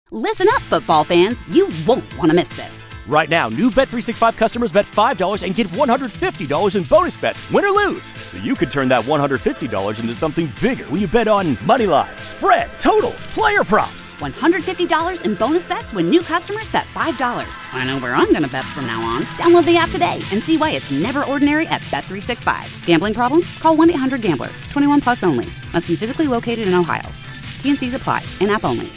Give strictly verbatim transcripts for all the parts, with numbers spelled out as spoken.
Listen up, football fans. You won't want to miss this. Right now, new Bet three sixty-five customers bet five dollars and get one hundred fifty dollars in bonus bets, win or lose. So you could turn that one hundred fifty dollars into something bigger when you bet on money line, spread, totals, player props. one hundred fifty dollars in bonus bets when new customers bet five dollars. I know where I'm going to bet from now on. Download the app today and see why it's never ordinary at Bet three sixty-five. Gambling problem? Call one eight hundred gambler. twenty-one plus only. Must be physically located in Ohio. T N Cs apply. In-app only.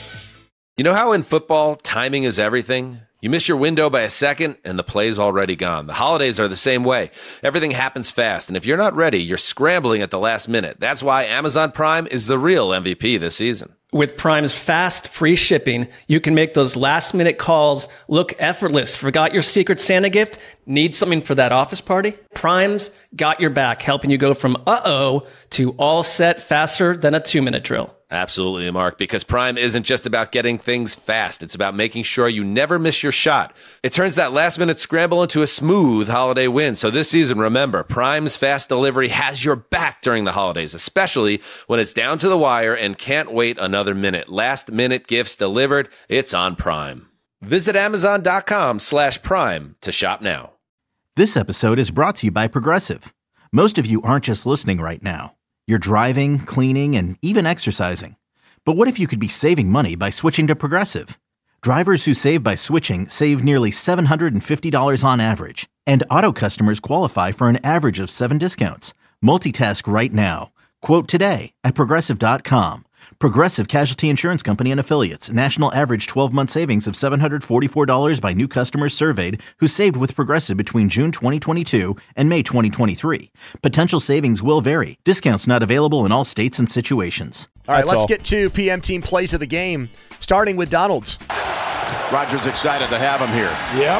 You know how in football, timing is everything? You miss your window by a second, and the play's already gone. The holidays are the same way. Everything happens fast, and if you're not ready, you're scrambling at the last minute. That's why Amazon Prime is the real M V P this season. With Prime's fast, free shipping, you can make those last-minute calls look effortless. Forgot your Secret Santa gift? Need something for that office party? Prime's got your back, helping you go from uh-oh to all set faster than a two-minute drill. Absolutely, Mark, because Prime isn't just about getting things fast. It's about making sure you never miss your shot. It turns that last-minute scramble into a smooth holiday win. So this season, remember, Prime's fast delivery has your back during the holidays, especially when it's down to the wire and can't wait another minute. Last-minute gifts delivered, it's on Prime. Visit Amazon.com slash Prime to shop now. This episode is brought to you by Progressive. Most of you aren't just listening right now. You're driving, cleaning, and even exercising. But what if you could be saving money by switching to Progressive? Drivers who save by switching save nearly seven hundred fifty dollars on average. And auto customers qualify for an average of seven discounts. Multitask right now. Quote today at Progressive dot com. Progressive Casualty Insurance Company and Affiliates. National average twelve-month savings of seven hundred forty-four dollars by new customers surveyed who saved with Progressive between June twenty twenty-two and May twenty twenty-three. Potential savings will vary. Discounts not available in all states and situations. All right, That's let's all. get to P M Team Plays of the Game, starting with Donald's. Rodgers excited to have him here. Yep.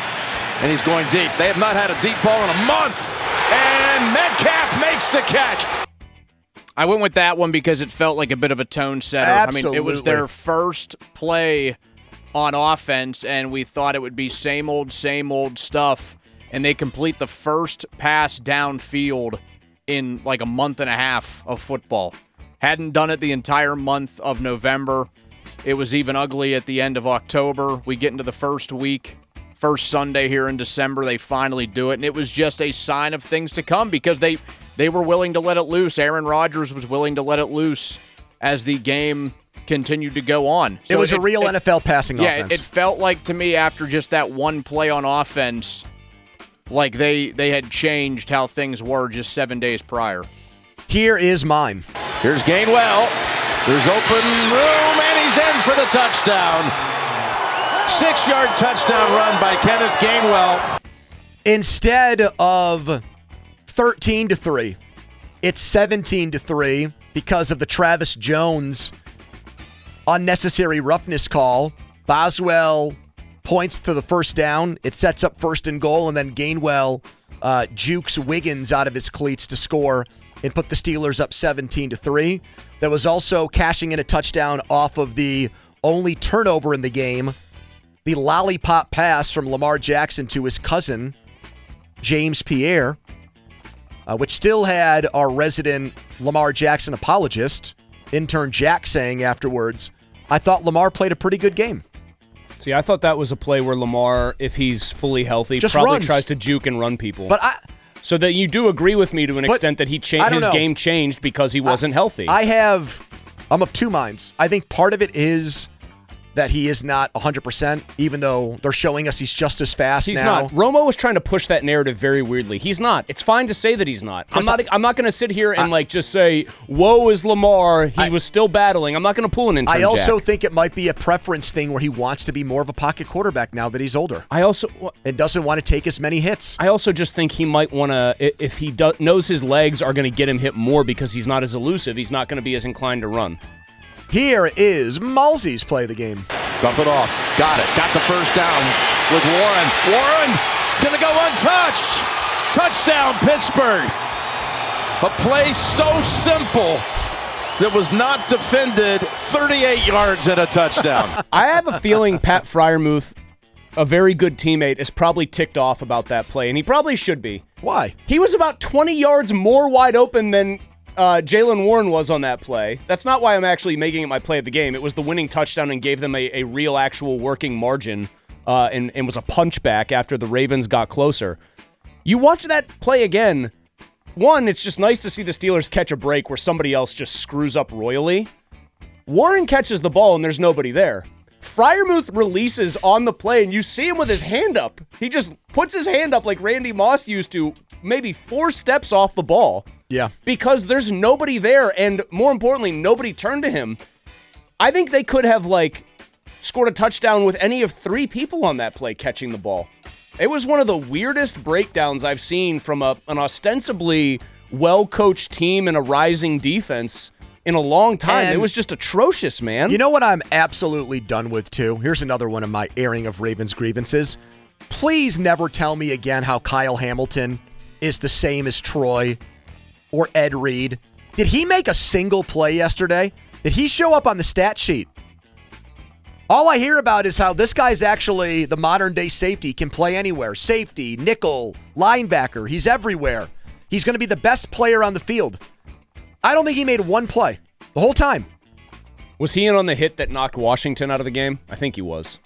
And he's going deep. They have not had a deep ball in a month. And Metcalf makes the catch. I went with that one because it felt like a bit of a tone setter. Absolutely. I mean, it was their first play on offense, and we thought it would be same old, same old stuff. And they complete the first pass downfield in like a month and a half of football. Hadn't done it the entire month of November. It was even ugly at the end of October. We get into the first week, first Sunday here in December, they finally do it. And it was just a sign of things to come because they they were willing to let it loose. Aaron Rodgers was willing to let it loose as the game continued to go on. So it was it, a real it, N F L passing yeah, offense. Yeah, it, it felt like to me after just that one play on offense, like they, they had changed how things were just seven days prior. Here is mine. Here's Gainwell. There's open room, and he's in for the touchdown. Six-yard touchdown run by Kenneth Gainwell. Instead of thirteen to three, it's seventeen to three because of the Travis Jones unnecessary roughness call. Boswell points to the first down. It sets up first and goal, and then Gainwell uh, jukes Wiggins out of his cleats to score and put the Steelers up seventeen to three. There was also cashing in a touchdown off of the only turnover in the game, the lollipop pass from Lamar Jackson to his cousin, James Pierre, uh, which still had our resident Lamar Jackson apologist, intern Jack, saying afterwards, I thought Lamar played a pretty good game. See, I thought that was a play where Lamar, if he's fully healthy, Just probably runs. tries to juke and run people. But I... So that you do agree with me to an But extent that he cha- his know. game changed because he wasn't I, healthy. I have, I'm of two minds. I think part of it is that he is not one hundred percent, even though they're showing us he's just as fast he's now. not. Romo was trying to push that narrative very weirdly. He's not. It's fine to say that he's not. I'm not I'm not going to sit here and I, like just say, woe is Lamar. He I, was still battling. I'm not going to pull an intern I also Jack. think it might be a preference thing where he wants to be more of a pocket quarterback now that he's older. I also and doesn't want to take as many hits. I also just think he might want to, if he do, knows his legs are going to get him hit more because he's not as elusive, he's not going to be as inclined to run. Here is Malsey's play of the game. Dump it off. Got it. Got the first down with Warren. Warren gonna go untouched. Touchdown, Pittsburgh. A play so simple that was not defended. thirty-eight yards and a touchdown. I have a feeling Pat Freiermuth, a very good teammate, is probably ticked off about that play, and he probably should be. Why? He was about twenty yards more wide open than uh, Jaylen Warren was on that play. That's not why I'm actually making it my play of the game. It was the winning touchdown and gave them a, a real, actual working margin uh, and, and was a punchback after the Ravens got closer. You watch that play again, one, it's just nice to see the Steelers catch a break where somebody else just screws up royally. Warren catches the ball and there's nobody there. Freiermuth releases on the play, and you see him with his hand up. He just puts his hand up like Randy Moss used to, maybe four steps off the ball. Yeah. Because there's nobody there, and more importantly, nobody turned to him. I think they could have, like, scored a touchdown with any of three people on that play catching the ball. It was one of the weirdest breakdowns I've seen from a, an ostensibly well-coached team and a rising defense in a long time. And it was just atrocious, man. You know what I'm absolutely done with, too? Here's another one of my airing of Ravens grievances. Please never tell me again how Kyle Hamilton is the same as Troy or Ed Reed. Did he make a single play yesterday? Did he show up on the stat sheet? All I hear about is how this guy's actually the modern-day safety, can play anywhere. Safety, nickel, linebacker. He's everywhere. He's going to be the best player on the field. I don't think he made one play the whole time. Was he in on the hit that knocked Washington out of the game? I think he was.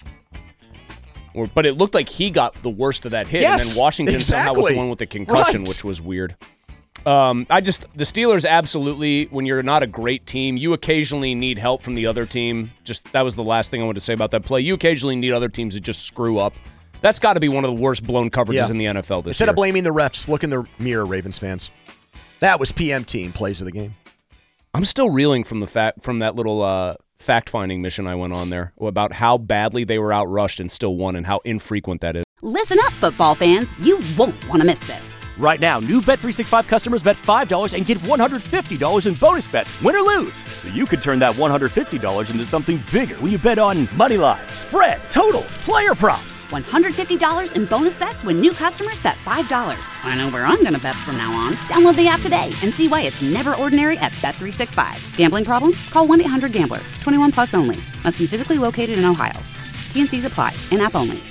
Or, but it looked like he got the worst of that hit, yes, and then Washington exactly. somehow was the one with the concussion, right. which was weird. Um, I just the Steelers absolutely. When you're not a great team, you occasionally need help from the other team. Just that was the last thing I wanted to say about that play. You occasionally need other teams to just screw up. That's got to be one of the worst blown coverages yeah. in the N F L this Instead year. of blaming the refs, look in the mirror, Ravens fans. That was P M Team plays of the game. I'm still reeling from the fact from that little uh, fact-finding mission I went on there about how badly they were outrushed and still won, and how infrequent that is. Listen up, football fans. You won't want to miss this. Right now, new Bet three sixty-five customers bet five dollars and get one hundred fifty dollars in bonus bets, win or lose. So you could turn that one hundred fifty dollars into something bigger when you bet on money line, spread, totals, player props. one hundred fifty dollars in bonus bets when new customers bet five dollars. I know where I'm going to bet from now on. Download the app today and see why it's never ordinary at Bet three sixty-five. Gambling problem? Call one eight hundred gambler. twenty-one plus only. Must be physically located in Ohio. T and C's apply. In-app only.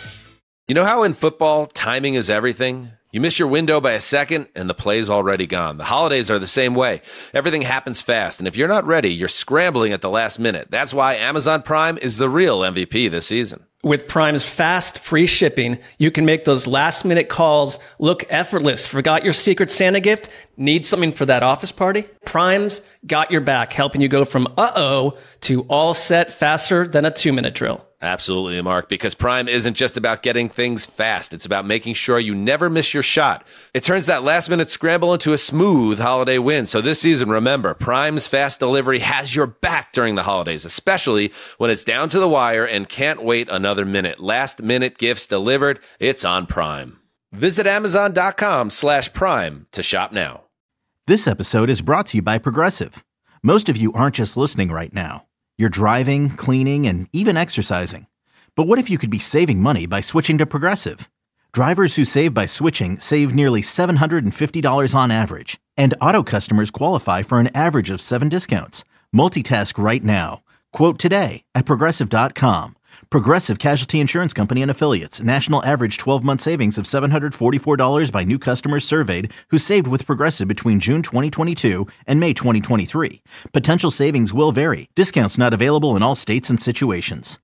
You know how in football, timing is everything? You miss your window by a second, and the play's already gone. The holidays are the same way. Everything happens fast, and if you're not ready, you're scrambling at the last minute. That's why Amazon Prime is the real M V P this season. With Prime's fast, free shipping, you can make those last-minute calls look effortless. Forgot your Secret Santa gift? Need something for that office party? Prime's got your back, helping you go from uh-oh to all set faster than a two-minute drill. Absolutely, Mark, because Prime isn't just about getting things fast. It's about making sure you never miss your shot. It turns that last-minute scramble into a smooth holiday win. So this season, remember, Prime's fast delivery has your back during the holidays, especially when it's down to the wire and can't wait another minute. Last-minute gifts delivered. It's on Prime. Visit Amazon.com slash Prime to shop now. This episode is brought to you by Progressive. Most of you aren't just listening right now. You're driving, cleaning, and even exercising. But what if you could be saving money by switching to Progressive? Drivers who save by switching save nearly seven hundred fifty dollars on average. And auto customers qualify for an average of seven discounts. Multitask right now. Quote today at Progressive dot com. Progressive Casualty Insurance Company and Affiliates. National average twelve-month savings of seven hundred forty-four dollars by new customers surveyed who saved with Progressive between June twenty twenty-two and May twenty twenty-three. Potential savings will vary. Discounts not available in all states and situations.